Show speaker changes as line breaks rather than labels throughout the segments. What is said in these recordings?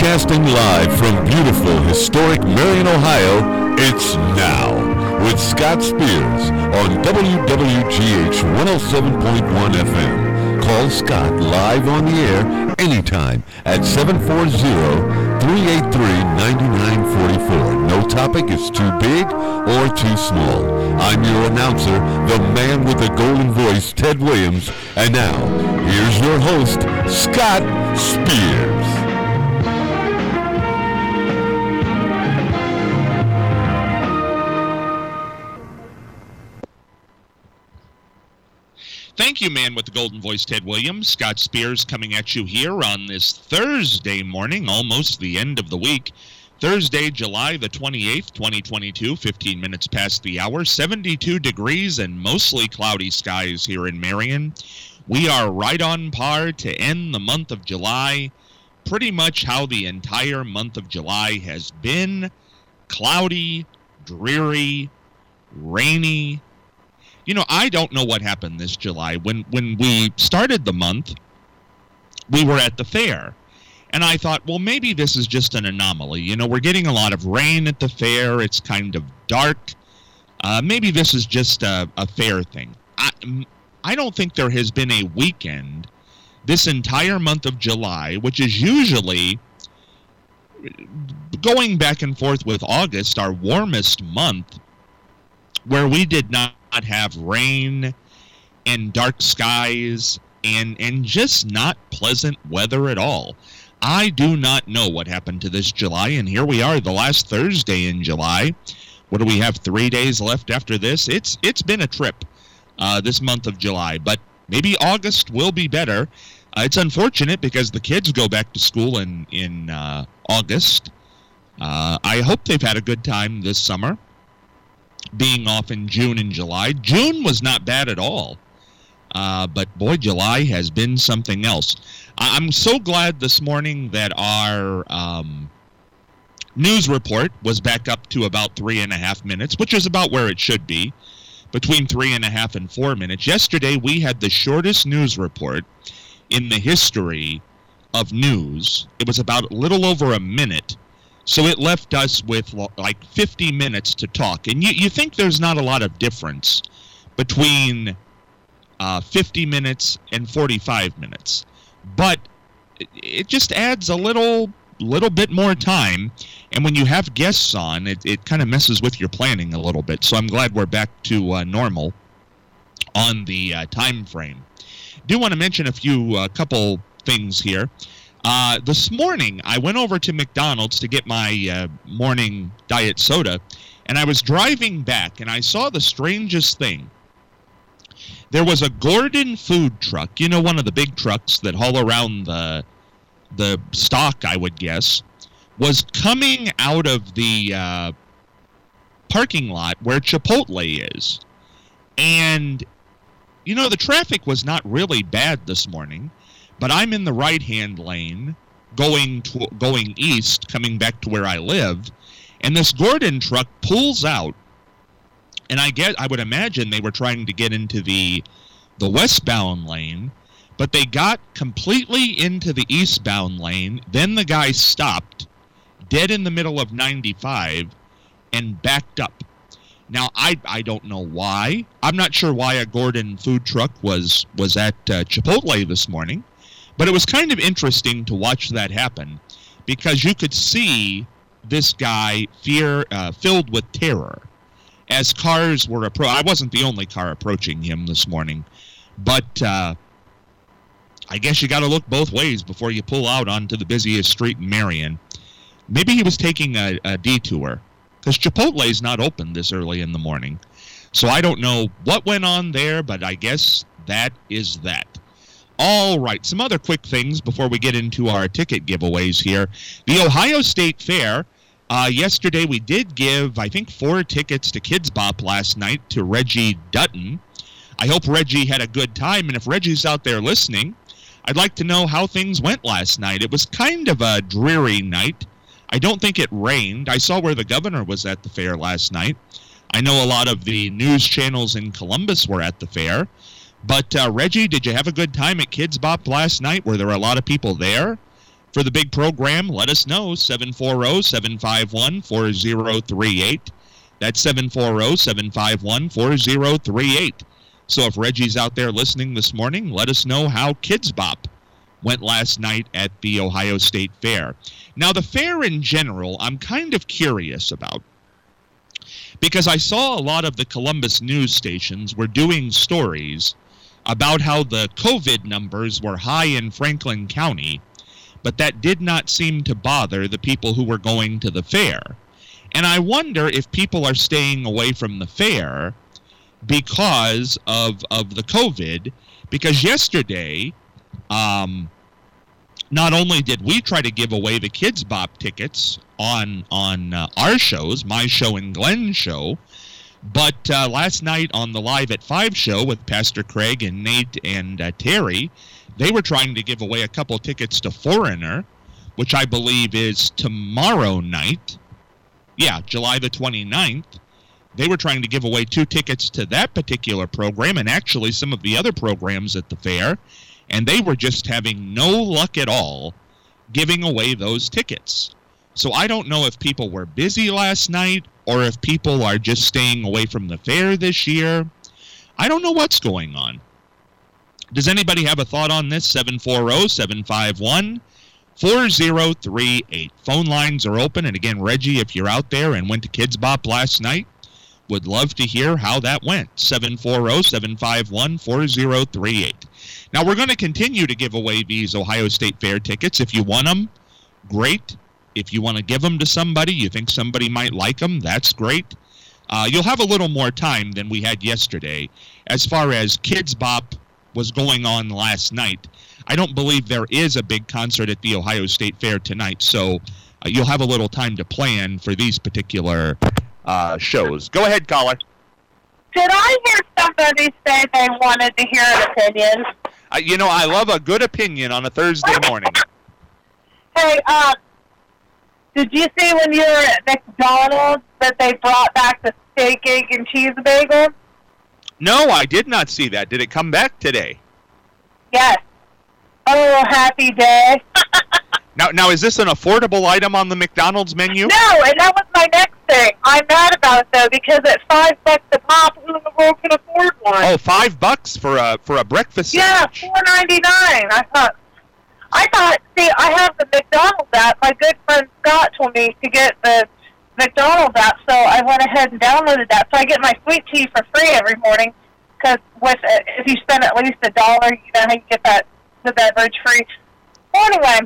Broadcasting live from beautiful, historic Marion, Ohio, it's Now with Scott Spears on WWGH 107.1 FM. Call Scott live on the air anytime at 740-383-9944. No topic is too big or too small. I'm your announcer, the man with the golden voice, Ted Williams. And now, here's your host, Scott Spears.
Thank you, man with the golden voice, Ted Williams. Scott Spears coming at you here on this Thursday morning, almost the end of the week. Thursday, July the 28th, 2022, 15 minutes past the hour, 72 degrees and mostly cloudy skies here in Marion. We are right on par to end the month of July, pretty much how the entire month of July has been. Cloudy, dreary, rainy. You know, I don't know what happened this July. When we started the month, we were at the fair. And I thought, well, maybe this is just an anomaly. You know, we're getting a lot of rain at the fair. It's kind of dark. Maybe this is just a fair thing. I don't think there has been a weekend this entire month of July, which is usually going back and forth with August, our warmest month, where we did not have rain and dark skies and just not pleasant weather at all. I do not know what happened to this July, and here we are, the last Thursday in July. What do we have, 3 days left after this? It's been a trip, this month of July, but maybe August will be better. It's unfortunate because the kids go back to school in August. I hope they've had a good time this summer, being off in June and July. June was not bad at all. But boy, July has been something else. I'm so glad this morning that our news report was back up to about 3.5 minutes, which is about where it should be, between 3.5 and 4 minutes. Yesterday, we had the shortest news report in the history of news. It was about a little over a minute. So it left us with like 50 minutes to talk. And you think there's not a lot of difference between 50 minutes and 45 minutes. But it just adds a little bit more time. And when you have guests on, it kind of messes with your planning a little bit. So I'm glad we're back to normal on the time frame. Do want to mention a couple things here. This morning, I went over to McDonald's to get my morning diet soda, and I was driving back, and I saw the strangest thing. There was a Gordon food truck, you know, one of the big trucks that haul around the stock, I would guess, was coming out of the parking lot where Chipotle is. And, you know, the traffic was not really bad this morning. But I'm in the right-hand lane, going east, coming back to where I live, and this Gordon truck pulls out, and I would imagine they were trying to get into the westbound lane, but they got completely into the eastbound lane. Then the guy stopped, dead in the middle of 95, and backed up. Now, I don't know why. I'm not sure why a Gordon food truck was at Chipotle this morning. But it was kind of interesting to watch that happen because you could see this guy filled with terror as cars were I wasn't the only car approaching him this morning, but I guess you got to look both ways before you pull out onto the busiest street in Marion. Maybe he was taking a detour because Chipotle is not open this early in the morning. So I don't know what went on there, but I guess that is that. All right, some other quick things before we get into our ticket giveaways here. The Ohio State Fair, yesterday we did give, I think, 4 tickets to Kids Bop last night to Reggie Dutton. I hope Reggie had a good time, and if Reggie's out there listening, I'd like to know how things went last night. It was kind of a dreary night. I don't think it rained. I saw where the governor was at the fair last night. I know a lot of the news channels in Columbus were at the fair. But, Reggie, did you have a good time at Kids Bop last night? Were there a lot of people there? for the big program, let us know, 740-751-4038. That's 740-751-4038. So if Reggie's out there listening this morning, let us know how Kids Bop went last night at the Ohio State Fair. Now, the fair in general, I'm kind of curious about, because I saw a lot of the Columbus news stations were doing stories about how the COVID numbers were high in Franklin County, but that did not seem to bother the people who were going to the fair. And I wonder if people are staying away from the fair because of the COVID, because yesterday, not only did we try to give away the Kids Bop tickets on our shows, my show and Glenn's show, but last night on the Live at 5 show with Pastor Craig and Nate and Terry, they were trying to give away a couple tickets to Foreigner, which I believe is tomorrow night. Yeah, July the 29th. They were trying to give away 2 tickets to that particular program and actually some of the other programs at the fair, and they were just having no luck at all giving away those tickets. So I don't know if people were busy last night or if people are just staying away from the fair this year. I don't know what's going on. Does anybody have a thought on this? 740-751-4038. Phone lines are open, and again, Reggie, if you're out there and went to Kids Bop last night, would love to hear how that went. 740-751-4038. Now, we're going to continue to give away these Ohio State Fair tickets. If you want them, great. If you want to give them to somebody, you think somebody might like them, that's great. You'll have a little more time than we had yesterday. As far as Kids Bop was going on last night, I don't believe there is a big concert at the Ohio State Fair tonight, so you'll have a little time to plan for these particular shows. Go ahead, caller.
Did I hear somebody say they wanted to hear an opinion?
I love a good opinion on a Thursday morning.
Hey, did you see when you were at McDonald's that they brought back the steak, egg, and cheese bagel?
No, I did not see that. Did it come back today?
Yes. Oh, happy day.
Now, is this an affordable item on the McDonald's menu?
No, and that was my next thing. I'm mad about it, though, because at $5 a pop, who in the world can afford one?
Oh, $5 for a breakfast sandwich?
Yeah, $4.99. I thought, see, I have the McDonald's app. My good friend Scott told me to get the McDonald's app, so I went ahead and downloaded that. So I get my sweet tea for free every morning, because if you spend at least $1, you know how you get the beverage free. Well, anyway,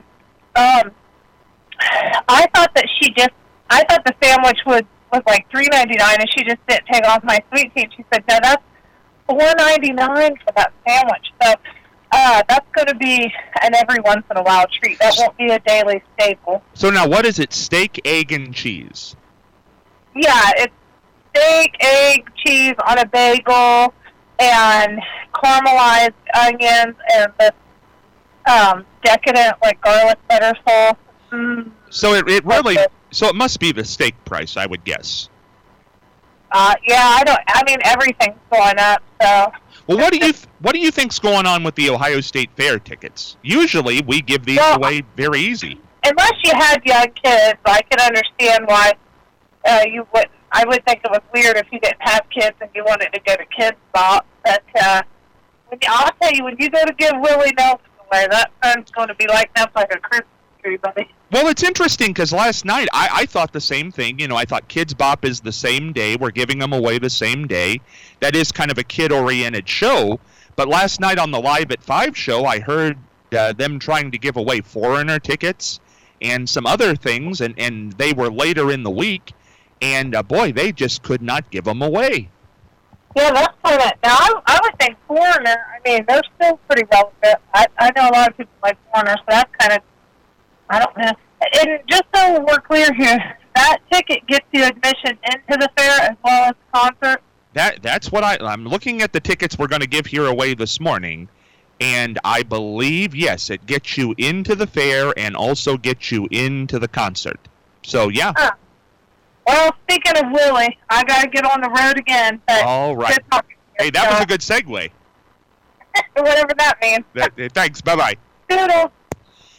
I thought the sandwich was like $3.99, and she just didn't take off my sweet tea. She said, no, that's $4.99 for that sandwich. So that's going to be an every once in a while treat. That won't be a daily staple.
So now, what is it? Steak, egg, and cheese?
Yeah, it's steak, egg, cheese on a bagel, and caramelized onions, and the decadent like garlic butter sauce.
So it really, so it must be the steak price, I would guess.
Yeah, I mean everything's going up. So.
Well, what do you think's going on with the Ohio State Fair tickets? Usually, we give these away very easy.
Unless you had young kids, I can understand why you wouldn't. I would think it was weird if you didn't have kids and you wanted to go to Kids Bop. But I'll tell you, when you go to give Willie Nelson away, that phone's going to be lighting up like a Christmas tree, buddy.
Well, it's interesting because last night I thought the same thing. I thought Kids Bop is the same day. We're giving them away the same day. That is kind of a kid-oriented show. But last night on the Live at 5 show, I heard them trying to give away Foreigner tickets and some other things, and they were later in the week. And, boy, they just could not give them away.
Yeah, that's kind of... Now, I would think Foreigner, I mean, they're still pretty relevant. I know a lot of people like Foreigner, so that's kind of... I don't know. And just so we're clear here, that ticket gets you admission into the fair as well as the concert?
That's what I'm looking at the tickets we're going to give here away this morning, and I believe, yes, it gets you into the fair and also gets you into the concert. So, yeah.
Well, speaking of Willie, I got to get on the road again.
All right. Hey, that was a good segue.
Whatever that means.
Thanks. Bye-bye.
Doodle.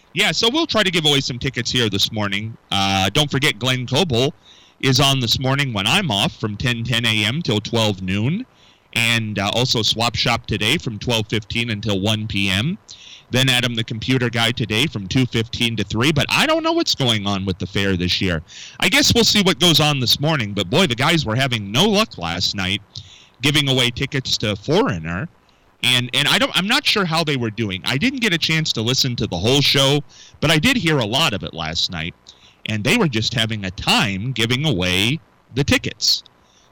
Yeah, so we'll try to give away some tickets here this morning. Don't forget, Glenn Coble is on this morning when I'm off from 10 a.m. till 12 noon. And also Swap Shop today from 12:15 until 1 p.m. Then Adam the Computer Guy today from 2:15 to 3. But I don't know what's going on with the fair this year. I guess we'll see what goes on this morning. But boy, the guys were having no luck last night giving away tickets to Foreigner. And I'm not sure how they were doing. I didn't get a chance to listen to the whole show, but I did hear a lot of it last night. And they were just having a time giving away the tickets.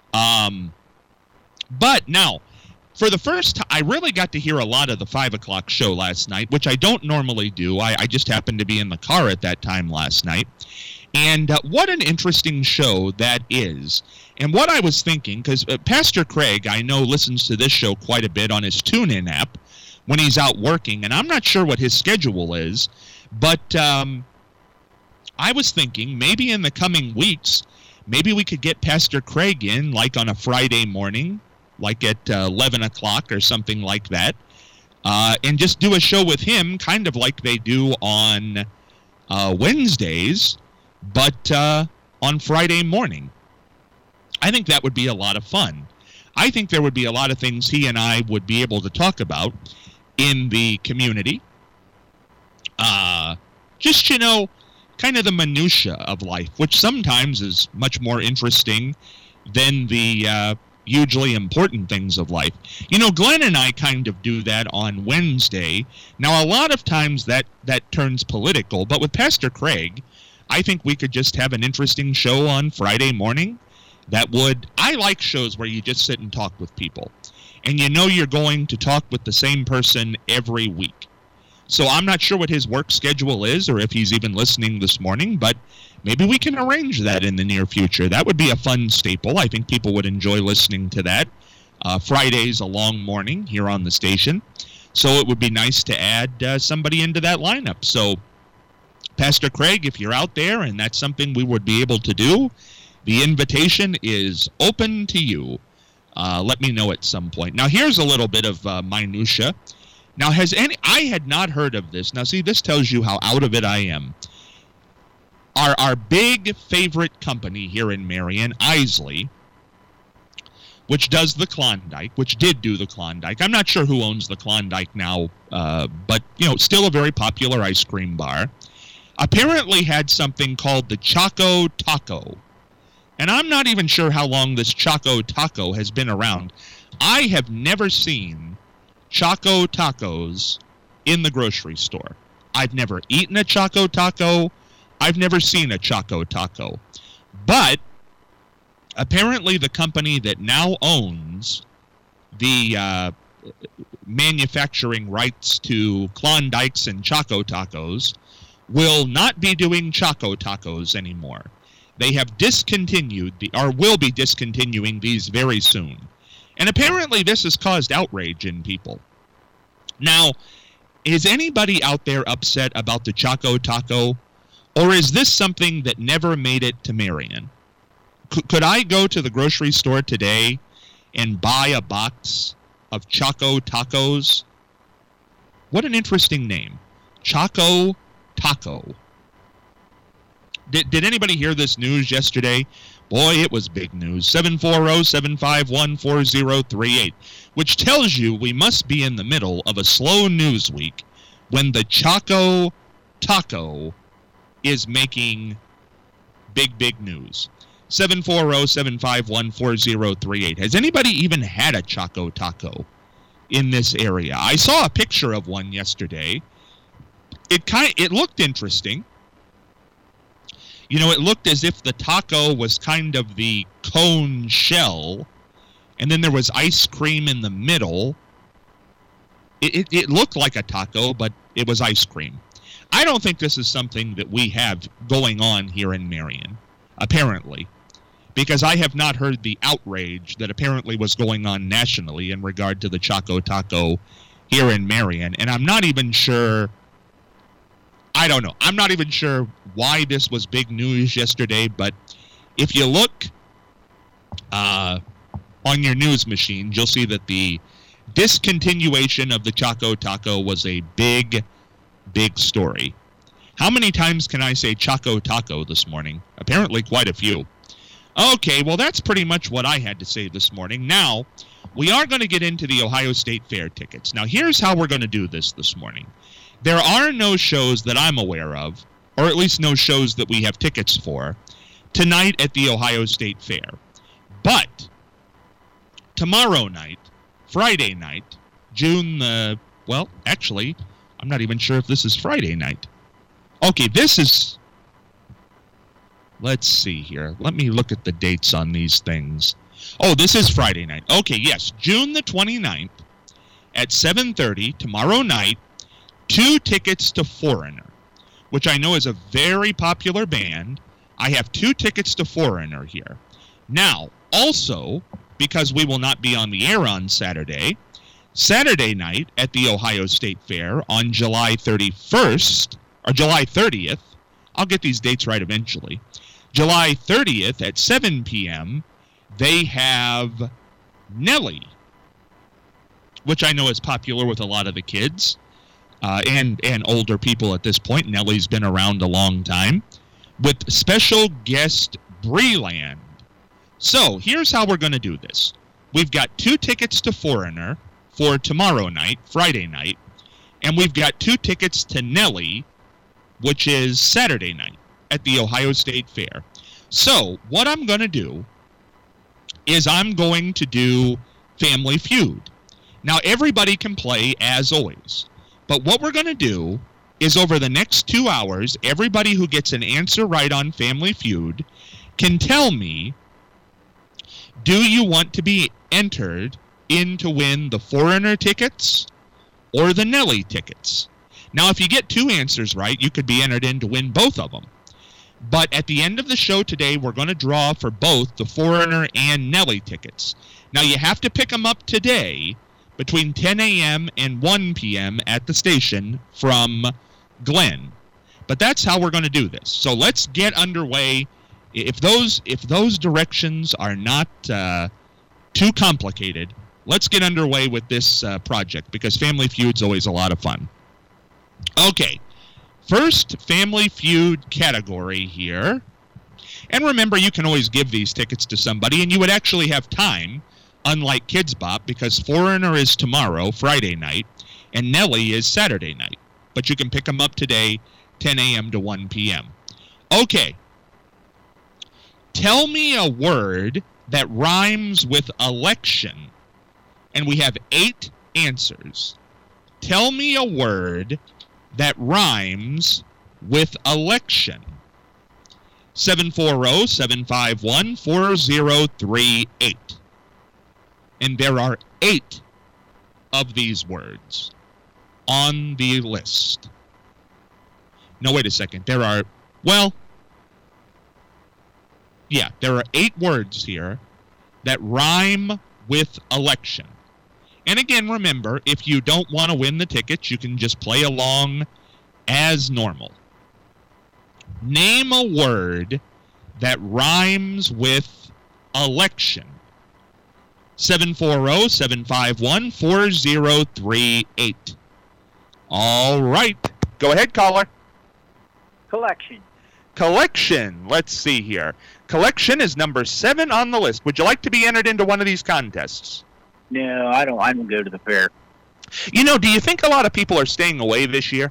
But now, for the first time, I really got to hear a lot of the 5 o'clock show last night, which I don't normally do. I just happened to be in the car at that time last night. And what an interesting show that is. And what I was thinking, because Pastor Craig, I know, listens to this show quite a bit on his TuneIn app when he's out working, and I'm not sure what his schedule is, but I was thinking maybe in the coming weeks, maybe we could get Pastor Craig in, like on a Friday morning, like at 11 o'clock or something like that, and just do a show with him, kind of like they do on Wednesdays, but on Friday morning. I think that would be a lot of fun. I think there would be a lot of things he and I would be able to talk about in the community. Just, kind of the minutia of life, which sometimes is much more interesting than the hugely important things of life. Glenn and I kind of do that on Wednesday. Now, a lot of times that turns political, but with Pastor Craig, I think we could just have an interesting show on Friday morning. I like shows where you just sit and talk with people. And you're going to talk with the same person every week. So I'm not sure what his work schedule is or if he's even listening this morning, but maybe we can arrange that in the near future. That would be a fun staple. I think people would enjoy listening to that. Friday's a long morning here on the station. So it would be nice to add somebody into that lineup. So, Pastor Craig, if you're out there and that's something we would be able to do, the invitation is open to you. Let me know at some point. Now, here's a little bit of minutia. Now, I had not heard of this. Now, see, this tells you how out of it I am. Our big favorite company here in Marion, Isley, which does the Klondike, which did do the Klondike. I'm not sure who owns the Klondike now, but, still a very popular ice cream bar, apparently had something called the Choco Taco. And I'm not even sure how long this Choco Taco has been around. I have never seen Choco Tacos in the grocery store. I've never eaten a Choco Taco. I've never seen a Choco Taco. But apparently the company that now owns the manufacturing rights to Klondikes and Choco Tacos will not be doing Choco Tacos anymore. They have discontinued, or will be discontinuing these very soon. And apparently this has caused outrage in people. Now, is anybody out there upset about the Choco Taco? Or is this something that never made it to Marion? Could I go to the grocery store today and buy a box of Choco Tacos? What an interesting name. Choco Taco. Did anybody hear this news yesterday? Boy, it was big news. 740-751-4038, which tells you we must be in the middle of a slow news week when the Choco Taco is making big news. 740-751-4038. Has anybody even had a Choco Taco in this area? I saw a picture of one yesterday. It looked interesting. It looked as if the taco was kind of the cone shell, and then there was ice cream in the middle. It looked like a taco, but it was ice cream. I don't think this is something that we have going on here in Marion, apparently, because I have not heard the outrage that apparently was going on nationally in regard to the Choco Taco here in Marion, and I'm not even sure... I don't know. I'm not even sure why this was big news yesterday, but if you look on your news machine, you'll see that the discontinuation of the Choco Taco was a big story. How many times can I say Choco Taco this morning? Apparently quite a few. Okay, well, that's pretty much what I had to say this morning. Now, we are going to get into the Ohio State Fair tickets. Now, here's how we're going to do this morning. There are no shows that I'm aware of, or at least no shows that we have tickets for, tonight at the Ohio State Fair. But tomorrow night, Friday night, June the, well, actually, I'm not even sure if this is Friday night. Okay, this is, let's see here. Let me look at the dates on these things. Oh, this is Friday night. Okay, yes, June the 29th at 7:30, tomorrow night, 2 tickets to Foreigner, which I know is a very popular band. I have 2 tickets to Foreigner here. Now, also, because we will not be on the air on Saturday night at the Ohio State Fair on July 31st, or July 30th, I'll get these dates right eventually. July 30th at 7 p.m., they have Nelly, which I know is popular with a lot of the kids and older people at this point. Nelly's been around a long time, with special guest Breland. So here's how we're going to do this. We've got 2 tickets to Foreigner for tomorrow night, Friday night, and we've got 2 tickets to Nelly, which is Saturday night at the Ohio State Fair. So what I'm going to do is I'm going to do Family Feud. Now, everybody can play as always, but what we're going to do is over the next 2 hours, everybody who gets an answer right on Family Feud can tell me, do you want to be entered in to win the Foreigner tickets or the Nelly tickets? Now, if you get 2 answers right, you could be entered in to win both of them. But at the end of the show today, we're going to draw for both the Foreigner and Nelly tickets. Now, you have to pick them up today between 10 a.m. and 1 p.m. at the station from Glenn. But that's how we're going to do this. So let's get underway. If those directions are not too complicated, let's get underway with this project, because Family Feud's always a lot of fun. Okay, first Family Feud category here. And remember, you can always give these tickets to somebody, and you would actually have time, unlike Kids Bop, because Foreigner is tomorrow, Friday night, and Nelly is Saturday night. But you can pick them up today, 10 a.m. to 1 p.m. Okay. Tell me a word that rhymes with election. And we have 8 answers. Tell me a word that rhymes with election. 740-751-4038. And there are 8 of these words on the list. No, wait a second. There are 8 words here that rhyme with election. And again, remember, if you don't want to win the tickets, you can just play along as normal. Name a word that rhymes with election. 740-751-4038. All right. Go ahead, caller.
Collection.
Collection. Let's see here. Collection is number 7 on the list. Would you like to be entered into one of these contests?
No, I don't go to the fair.
You know, do you think a lot of people are staying away this year?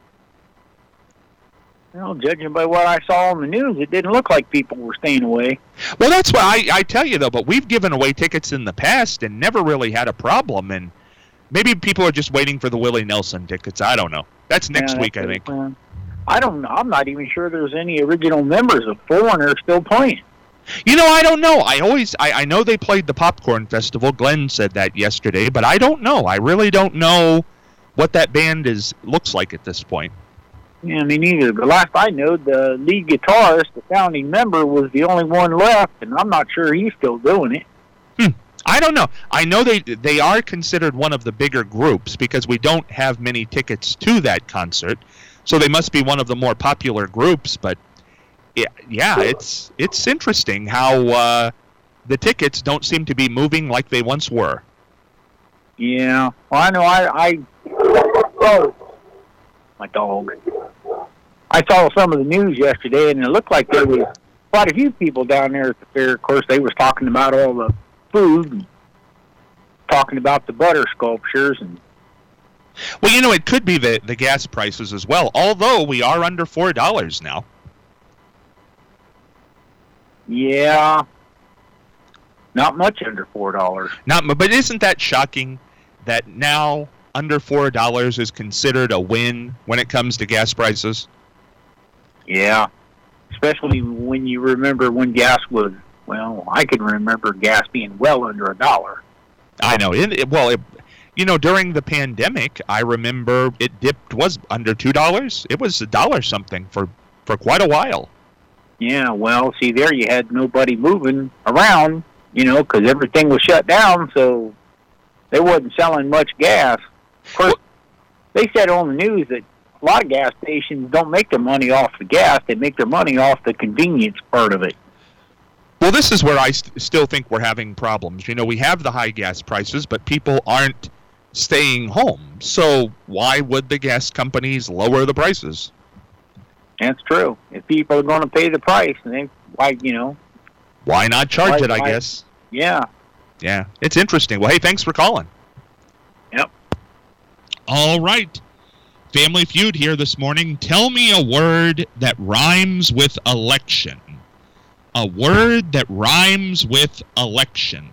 Well, judging by what I saw on the news, it didn't look like people were staying away.
Well, that's why I tell you, though, but we've given away tickets in the past and never really had a problem, and maybe people are just waiting for the Willie Nelson tickets. I don't know. That's next week, I think.
I don't know. I'm not even sure there's any original members of Foreigner still playing.
You know, I don't know. I know they played the Popcorn Festival. Glenn said that yesterday, but I don't know. I really don't know what that band looks like at this point.
Yeah, me neither. But last I know, the lead guitarist, the founding member, was the only one left, and I'm not sure he's still doing it.
I don't know. I know they are considered one of the bigger groups because we don't have many tickets to that concert, so they must be one of the more popular groups. But yeah, it's interesting how the tickets don't seem to be moving like they once were.
Yeah, well, I know. Oh, my dog. I saw some of the news yesterday, and it looked like there was quite a few people down there at the fair. Of course, they was talking about all the food, and talking about the butter sculptures. And
Well, it could be the gas prices as well, although we are under $4 now.
yeah, not much under $4.
But isn't that shocking that now under $4 is considered a win when it comes to gas prices?
Yeah, especially when you remember when gas was, well, I can remember gas being well under $1.
I know. During the pandemic, I remember it was under $2. It was $1 something for quite a while.
Yeah, well, see, there you had nobody moving around, because everything was shut down, so they wasn't selling much gas. Of course, they said on the news that a lot of gas stations don't make their money off the gas. They make their money off the convenience part of it.
Well, this is where I still think we're having problems. We have the high gas prices, but people aren't staying home. So why would the gas companies lower the prices?
That's true. If people are going to pay the price, then
why not charge it, I guess?
Yeah.
Yeah, it's interesting. Well, hey, thanks for calling.
Yep.
All right. Family Feud here this morning. Tell me a word that rhymes with election. A word that rhymes with election.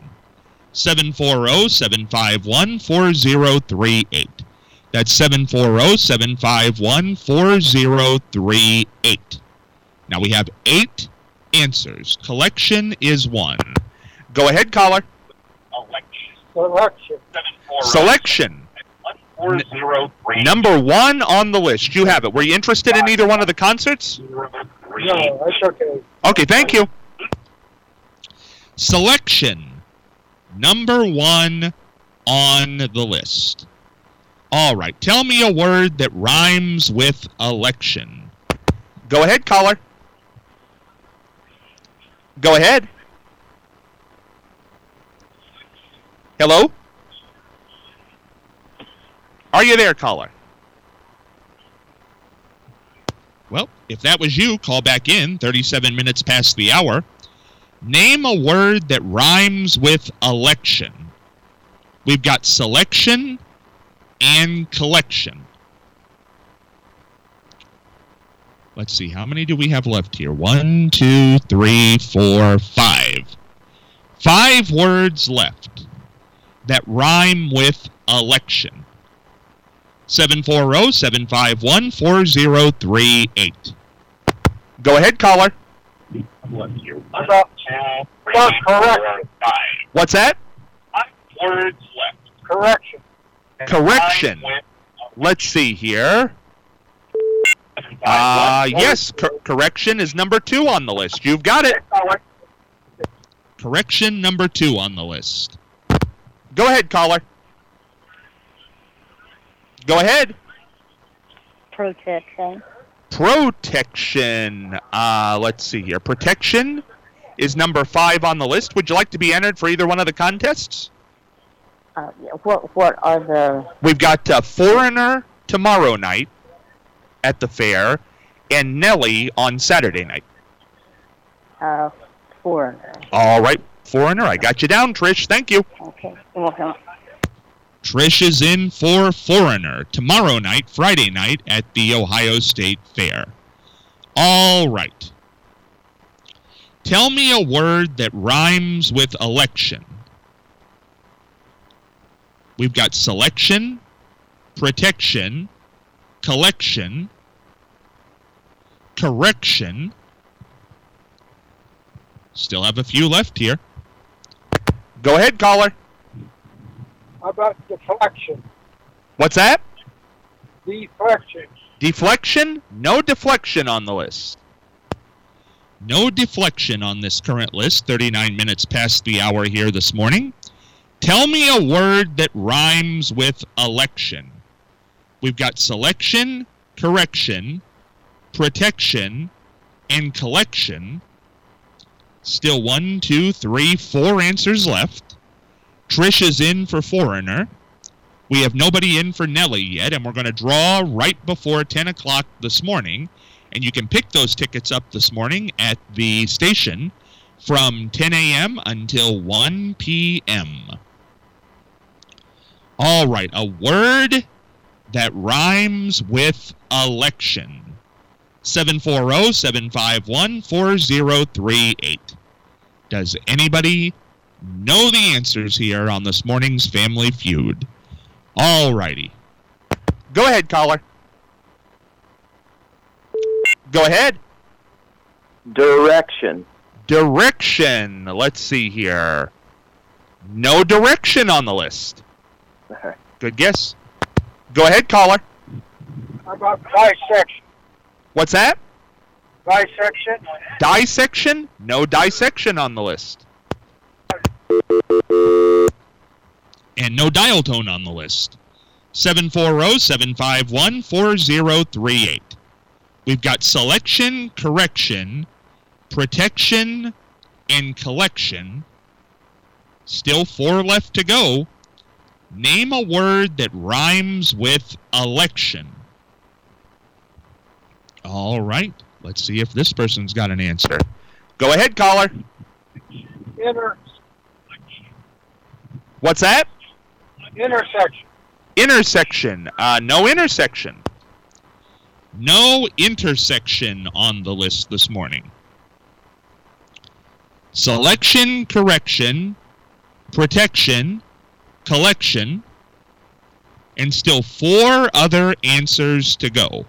740-751-4038. That's 740-751-4038. Now we have 8 answers. Collection is 1. Go ahead, caller. Selection. Number 1 on the list. You have it. Were you interested in either one of the concerts?
No, that's okay.
Okay, thank you. Selection. Number 1 on the list. All right. Tell me a word that rhymes with election. Go ahead, caller. Go ahead. Hello? Are you there, caller? Well, if that was you, call back in. 37 minutes past the hour. Name a word that rhymes with election. We've got selection and collection. Let's see, how many do we have left here? 1, 2, 3, 4, 5. 5 words left that rhyme with election. 740-751-4038. Go ahead, caller.
Correction.
What's that?
5 words left.
Correction.
Correction. Let's see here. Yes, correction is number 2 on the list. You've got it. Correction number 2 on the list. Go ahead, caller. Go ahead.
Protection.
Protection. Let's see here. Protection is number 5 on the list. Would you like to be entered for either one of the contests?
What are the...
We've got Foreigner tomorrow night at the fair and Nelly on Saturday night.
Foreigner.
All right, Foreigner. I got you down, Trish. Thank you.
Okay. You're welcome.
Trish is in for Foreigner tomorrow night, Friday night, at the Ohio State Fair. All right. Tell me a word that rhymes with election. We've got selection, protection, collection, correction. Still have a few left here. Go ahead, caller.
How about deflection?
What's that?
Deflection.
Deflection? No deflection on the list. No deflection on this current list. 39 minutes past the hour here this morning. Tell me a word that rhymes with election. We've got selection, correction, protection, and collection. Still 1, 2, 3, 4 answers left. Trish is in for Foreigner. We have nobody in for Nelly yet, and we're going to draw right before 10 o'clock this morning. And you can pick those tickets up this morning at the station from 10 a.m. until 1 p.m. All right, a word that rhymes with election. 740-751-4038. Does anybody know the answers here on this morning's Family Feud? All righty. Go ahead, caller. Go ahead.
Direction.
Direction. Let's see here. No direction on the list. Good guess. Go ahead, caller.
How about dissection?
What's that?
Dissection?
Dissection? No dissection on the list. And no dial tone on the list. 740-751-4038. We've got selection, correction, protection, and collection. Still 4 left to go. Name a word that rhymes with election. All right. Let's see if this person's got an answer. Go ahead, caller. What's that?
Intersection.
Intersection. No intersection. No intersection on the list this morning. Selection, correction, protection, collection, and still 4 other answers to go.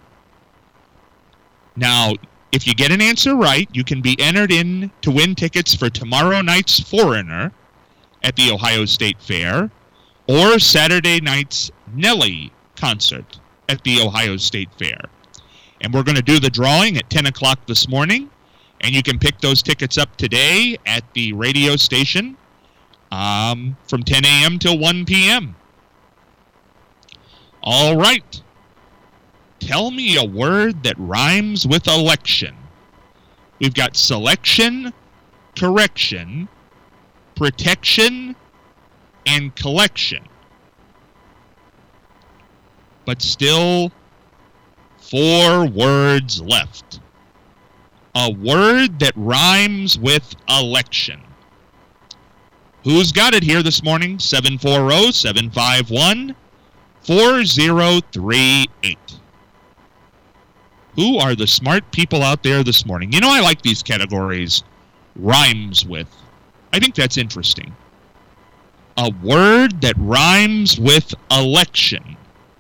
Now, if you get an answer right, you can be entered in to win tickets for tomorrow night's Foreigner at the Ohio State Fair or Saturday night's Nelly concert at the Ohio State Fair. And we're going to do the drawing at 10 o'clock this morning, and you can pick those tickets up today at the radio station from 10 a.m. till 1 p.m. All right. Tell me a word that rhymes with election. We've got selection, correction, protection, and collection. But still 4 words left. A word that rhymes with election. Who's got it here this morning? 740-751-4038. Who are the smart people out there this morning? You know, I like these categories. Rhymes with. I think that's interesting. A word that rhymes with election.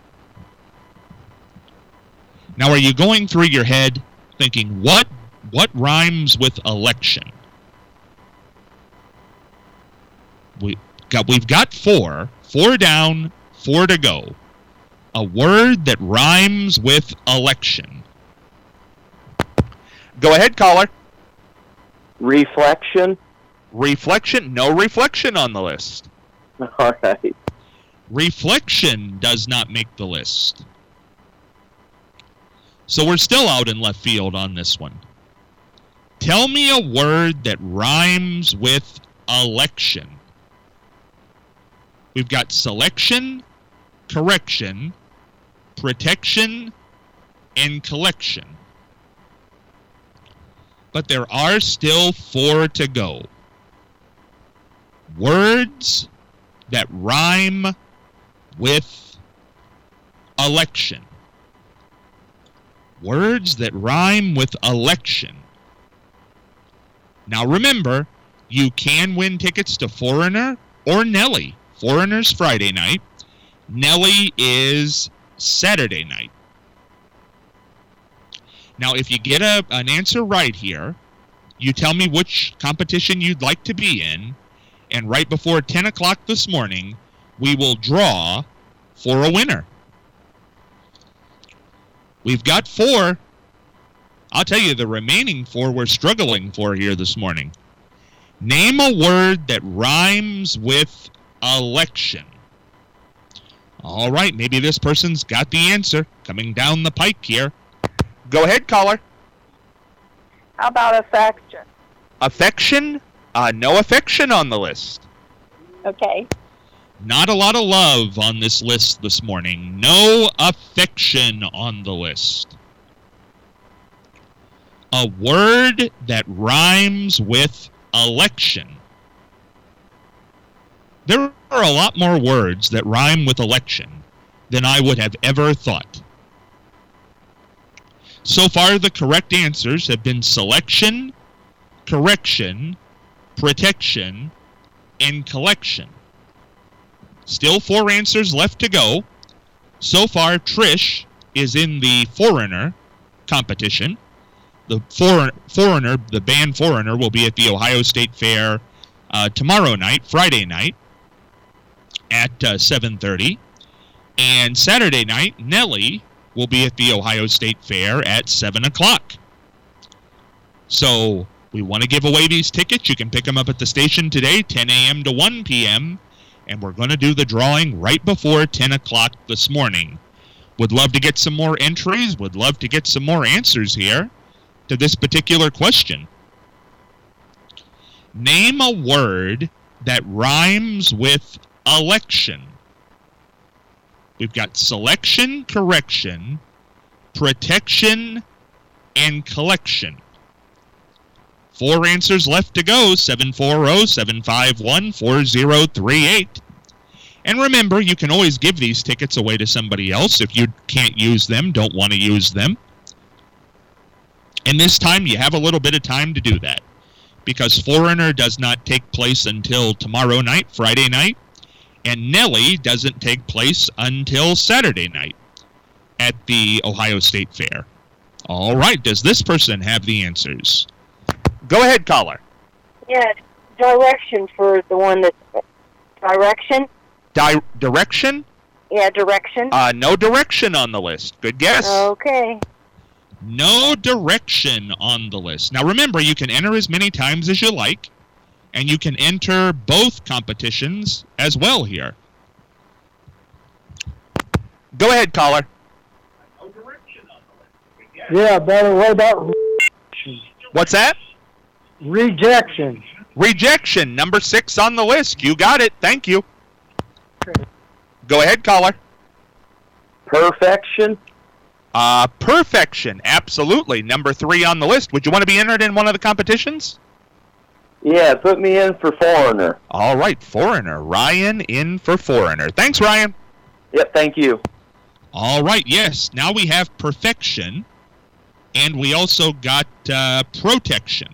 Now, are you going through your head thinking, what rhymes with election? We've got 4 down, 4 to go. A word that rhymes with election. Go ahead, caller.
Reflection.
Reflection? No reflection on the list.
All right.
Reflection does not make the list. So we're still out in left field on this one. Tell me a word that rhymes with election. We've got selection, correction, protection, and collection. But there are still 4 to go. Words that rhyme with election. Words that rhyme with election. Now remember, you can win tickets to Foreigner or Nelly. Foreigner's Friday night. Nelly is Saturday night. Now, if you get an answer right here, you tell me which competition you'd like to be in, and right before 10 o'clock this morning, we will draw for a winner. We've got 4. I'll tell you, the remaining 4 we're struggling for here this morning. Name a word that rhymes with election. All right, maybe this person's got the answer coming down the pike here. Go ahead, caller.
How about affection?
Affection? No affection on the list.
Okay.
Not a lot of love on this list this morning. No affection on the list. A word that rhymes with election. There are a lot more words that rhyme with election than I would have ever thought. So far, the correct answers have been selection, correction, protection, and collection. Still 4 answers left to go. So far, Trish is in the Foreigner competition. The Foreigner, the band Foreigner, will be at the Ohio State Fair tomorrow night, Friday night, at 7:30. And Saturday night, Nelly will be at the Ohio State Fair at 7 o'clock. So we want to give away these tickets. You can pick them up at the station today, 10 a.m. to 1 p.m., and we're going to do the drawing right before 10 o'clock this morning. Would love to get some more entries. Would love to get some more answers here to this particular question. Name a word that rhymes with election. We've got selection, correction, protection, and collection. 4 answers left to go, 740-751-4038. And remember, you can always give these tickets away to somebody else if you can't use them, don't want to use them. And this time, you have a little bit of time to do that, because Foreigner does not take place until tomorrow night, Friday night, and Nelly doesn't take place until Saturday night at the Ohio State Fair. All right, does this person have the answers? Go ahead, caller.
Yeah, direction for the one that's direction.
Direction?
Yeah, direction.
No direction on the list. Good guess.
Okay.
No direction on the list. Now remember, you can enter as many times as you like, and you can enter both competitions as well here. Go ahead, caller.
Yeah, better. What about
What's that?
rejection?
Rejection, number 6 on the list. You got it. Thank you. Go ahead, caller.
Perfection?
Perfection, absolutely. Number 3 on the list. Would you want to be entered in one of the competitions?
Yeah, put me in for Foreigner.
All right, Foreigner. Ryan in for Foreigner. Thanks, Ryan.
Yep, thank you.
All right, yes. Now we have perfection, and we also got protection.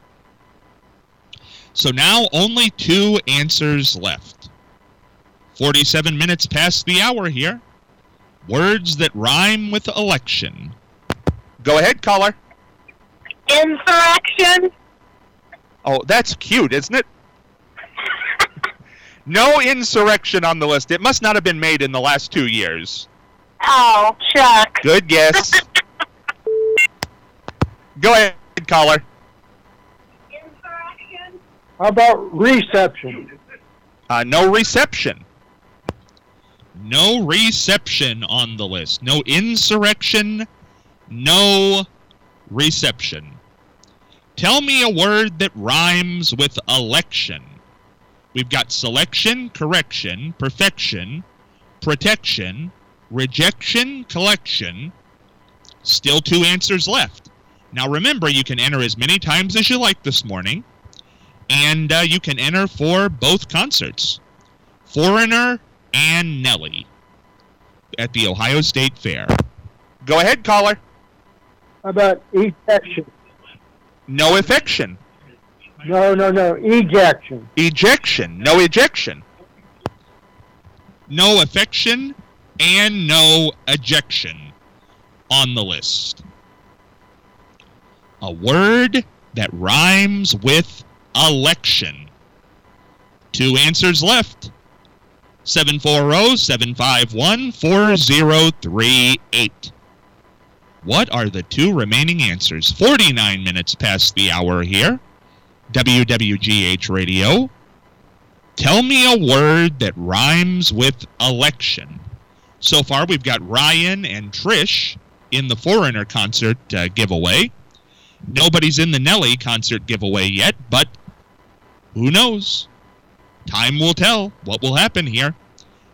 So now only 2 answers left. 47 minutes past the hour here. Words that rhyme with election. Go ahead, caller.
Insurrection.
Oh, that's cute, isn't it? No insurrection on the list. It must not have been made in the last 2 years.
Oh, Chuck.
Good guess. Go ahead, caller.
Insurrection.
How about reception?
No reception. No reception on the list. No insurrection. No reception. Tell me a word that rhymes with election. We've got selection, correction, perfection, protection, rejection, collection. Still 2 answers left. Now remember, you can enter as many times as you like this morning, and you can enter for both concerts, Foreigner and Nelly, at the Ohio State Fair. Go ahead, caller.
How about ejection?
No affection.
No, ejection.
Ejection. No ejection. No affection and no ejection on the list. A word that rhymes with election. 2 answers left. 740-751-4038. What are the 2 remaining answers? 49 minutes past the hour here. WWGH Radio. Tell me a word that rhymes with election. So far, we've got Ryan and Trish in the Foreigner concert giveaway. Nobody's in the Nelly concert giveaway yet, but who knows? Time will tell what will happen here.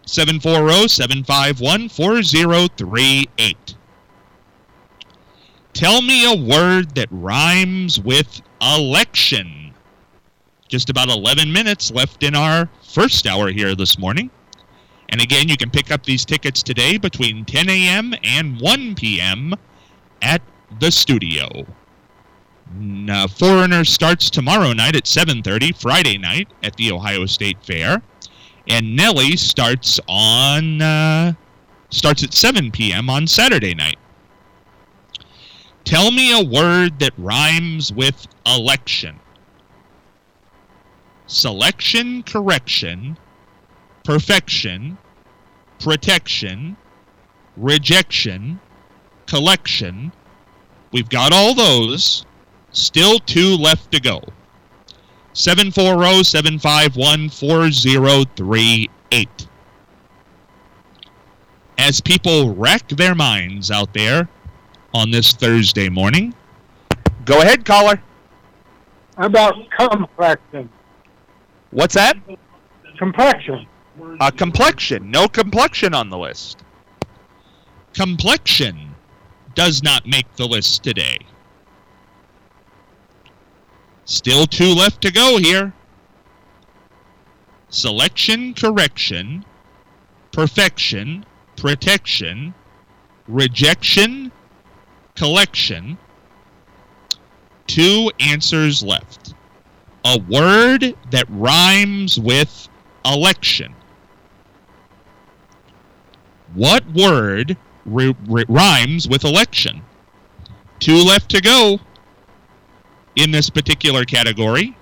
740-751-4038. Tell me a word that rhymes with election. Just about 11 minutes left in our first hour here this morning. And again, you can pick up these tickets today between 10 a.m. and 1 p.m. at the studio. Foreigner starts tomorrow night at 7:30, Friday night at the Ohio State Fair. And Nelly starts at 7 p.m. on Saturday night. Tell me a word that rhymes with election. Selection, correction, perfection, protection, rejection, collection. We've got all those. Still 2 left to go. 740-751-4038. As people rack their minds out there on this Thursday morning. Go ahead, caller.
How about complexion?
What's that?
Complexion.
Complexion. No complexion on the list. Complexion does not make the list today. Still 2 left to go here. Selection, correction, perfection, protection, rejection, collection. 2 answers left. A word that rhymes with election. What word rhymes with election? 2 left to go in this particular category.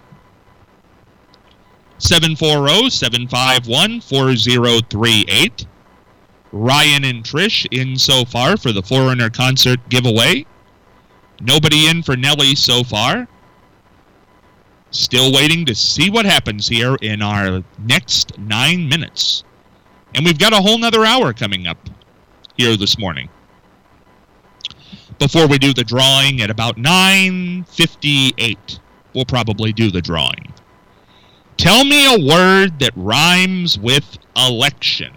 740-751-4038. Ryan and Trish in so far for the Foreigner concert giveaway. Nobody in for Nelly so far. Still waiting to see what happens here in our next 9 minutes. And we've got a whole nother hour coming up here this morning. Before we do the drawing at about 9:58, we'll probably do the drawing. Tell me a word that rhymes with election.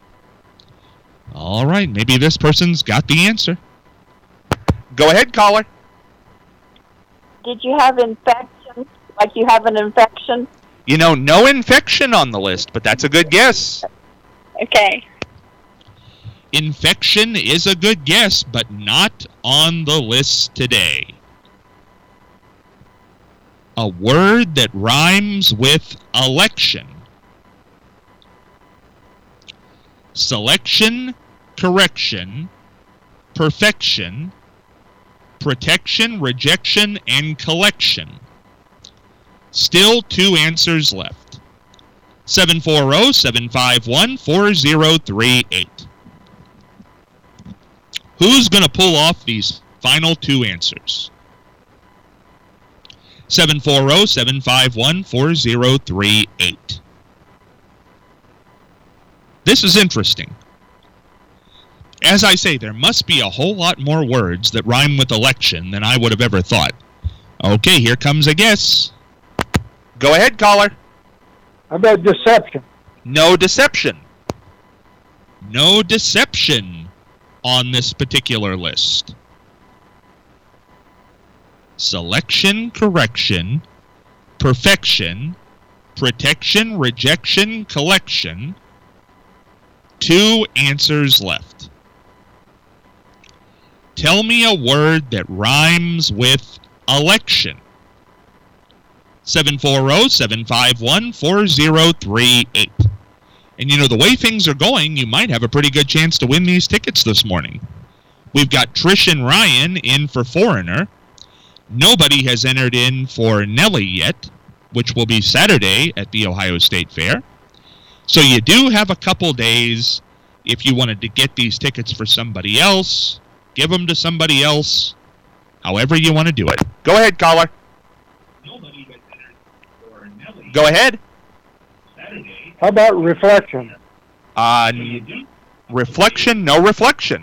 All right, maybe this person's got the answer. Go ahead, caller.
Did you have infection? Like you have an infection?
You know, no infection on the list, but that's a good guess.
Okay.
Infection is a good guess, but not on the list today. A word that rhymes with election. Selection, correction, perfection, protection, rejection, and collection. Still 2 answers left. 740-751-4038. Who's going to pull off these final 2 answers? 740-751-4038. This is interesting. As I say, there must be a whole lot more words that rhyme with election than I would have ever thought. Okay, here comes a guess. Go ahead, caller.
How about deception?
No deception. No deception on this particular list. Selection, correction, perfection, protection, rejection, collection. 2 answers left. Tell me a word that rhymes with election. 740-751-4038. And you know, the way things are going, you might have a pretty good chance to win these tickets this morning. We've got Trish and Ryan in for Foreigner. Nobody has entered in for Nelly yet, which will be Saturday at the Ohio State Fair. So you do have a couple days if you wanted to get these tickets for somebody else, give them to somebody else, however you want to do it. Go ahead, caller. Go ahead.
How about reflection?
Reflection, no reflection.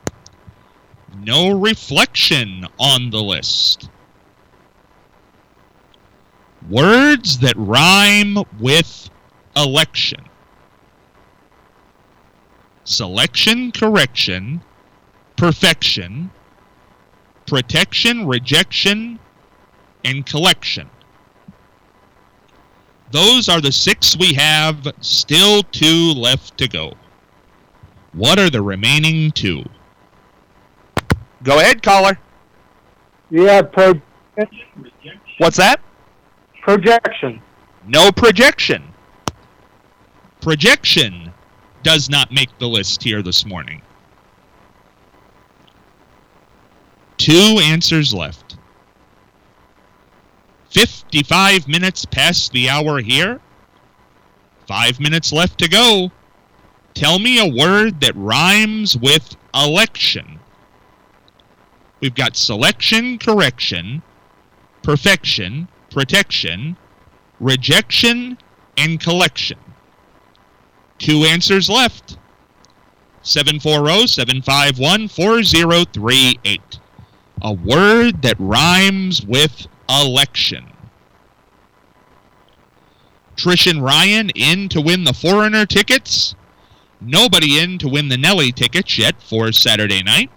No reflection on the list. Words that rhyme with election. Selection, correction, perfection, protection, rejection, and collection. Those are the 6 we have. Still 2 left to go. What are the remaining 2? Go ahead, caller.
Yeah,
What's that?
projection.
No projection. Projection does not make the list here this morning. 2 answers left. 55 minutes past the hour here. 5 minutes left to go. Tell me a word that rhymes with election. We've got selection, correction, perfection, protection, rejection, and collection. 2 answers left. 740-751-4038. A word that rhymes with election. Trish and Ryan in to win the Foreigner tickets. Nobody in to win the Nelly tickets yet for Saturday night.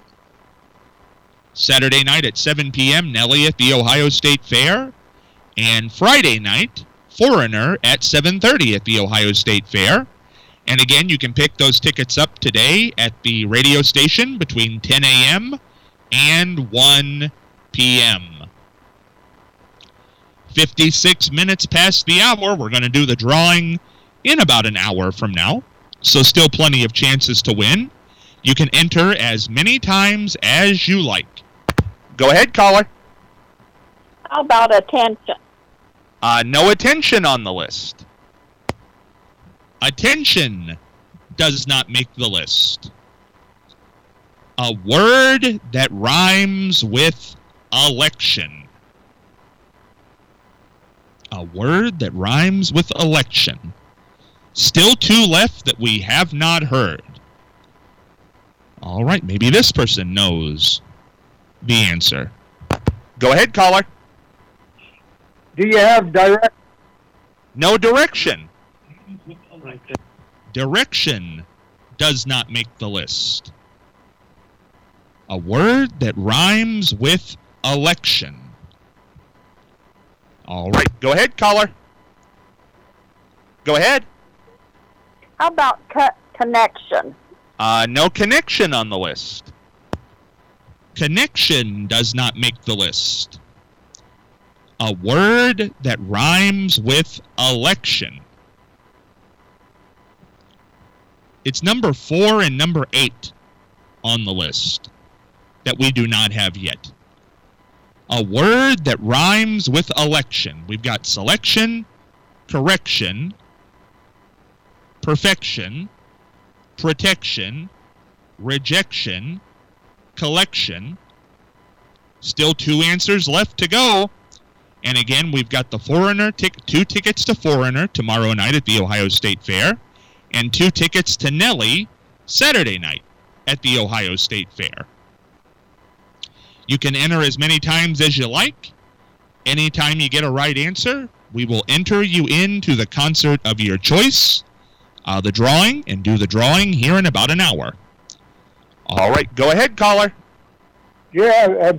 Saturday night at 7 p.m., Nelly at the Ohio State Fair. And Friday night, Foreigner at 7:30 at the Ohio State Fair. And again, you can pick those tickets up today at the radio station between 10 a.m. and 1 p.m. 56 minutes past the hour. We're going to do the drawing in about an hour from now. So still plenty of chances to win. You can enter as many times as you like. Go ahead, caller.
How about attention?
No attention on the list. Attention does not make the list. A word that rhymes with election. A word that rhymes with election. Still 2 left that we have not heard. All right, maybe this person knows the answer. Go ahead, caller.
Do you have direct?
No direction. Direction does not make the list. A word that rhymes with election. All right, go ahead, caller. Go ahead.
How about connection?
No connection on the list. Connection does not make the list. A word that rhymes with election. It's number 4 and number 8 on the list that we do not have yet. A word that rhymes with election. We've got selection, correction, perfection, protection, rejection, collection. Still 2 answers left to go. And again, we've got the Foreigner, 2 tickets to Foreigner tomorrow night at the Ohio State Fair, and 2 tickets to Nelly Saturday night at the Ohio State Fair. You can enter as many times as you like. Anytime you get a right answer, we will enter you into the concert of your choice, the drawing, and do the drawing here in about an hour. All right, go ahead, caller.
Yeah,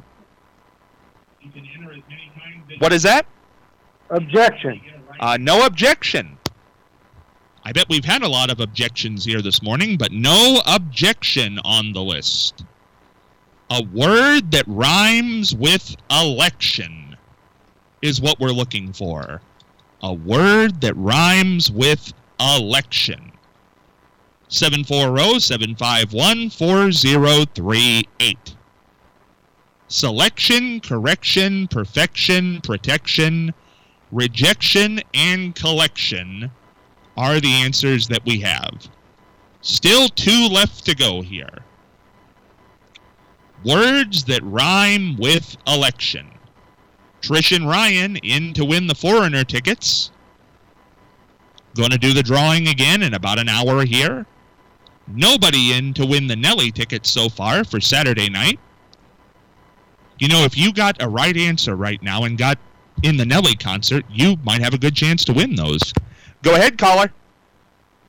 What is that?
objection.
No objection. I bet we've had a lot of objections here this morning, but no objection on the list. A word that rhymes with election is what we're looking for. A word that rhymes with election. 740-751-4038. Selection, correction, perfection, protection, rejection, and collection are the answers that we have. Still 2 left to go here. Words that rhyme with election. Trish and Ryan in to win the Foreigner tickets. Going to do the drawing again in about an hour here. Nobody in to win the Nelly tickets so far for Saturday night. You know, if you got a right answer right now and got in the Nelly concert, you might have a good chance to win those. Go ahead, caller.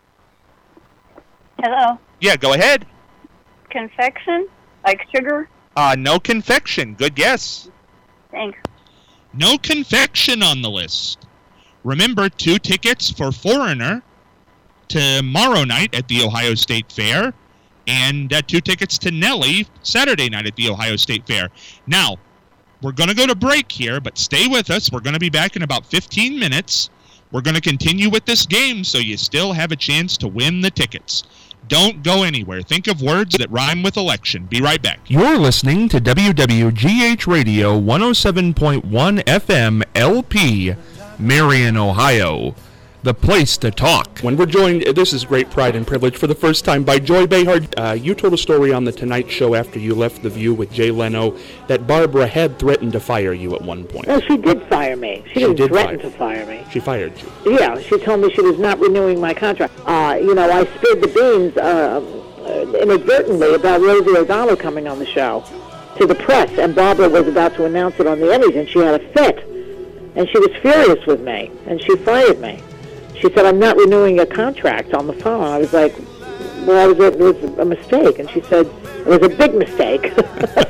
Hello.
Yeah, go ahead.
Confection? Like sugar?
No confection. Good guess.
Thanks.
No confection on the list. Remember, 2 tickets for Foreigner tomorrow night at the Ohio State Fair, and 2 tickets to Nelly Saturday night at the Ohio State Fair. Now, we're going to go to break here, but stay with us. We're going to be back in about 15 minutes. We're going to continue with this game, so you still have a chance to win the tickets. Don't go anywhere. Think of words that rhyme with election. Be right back.
You're listening to WWGH Radio 107.1 FM LP, Marion, Ohio. The place to talk.
When we're joined, this is great pride and privilege for the first time, by Joy Behar. You told a story on The Tonight Show after you left The View with Jay Leno that Barbara had threatened to fire you at one point.
Well, she did fire me. She didn't threaten to fire me.
She fired you.
Yeah, she told me she was not renewing my contract. I spilled the beans inadvertently about Rosie O'Donnell coming on the show to the press, and Barbara was about to announce it on the Emmys, and she had a fit. And she was furious with me, and she fired me. She said, I'm not renewing your contract on the phone. I was like, well, it was a mistake. And she said, it was a big mistake.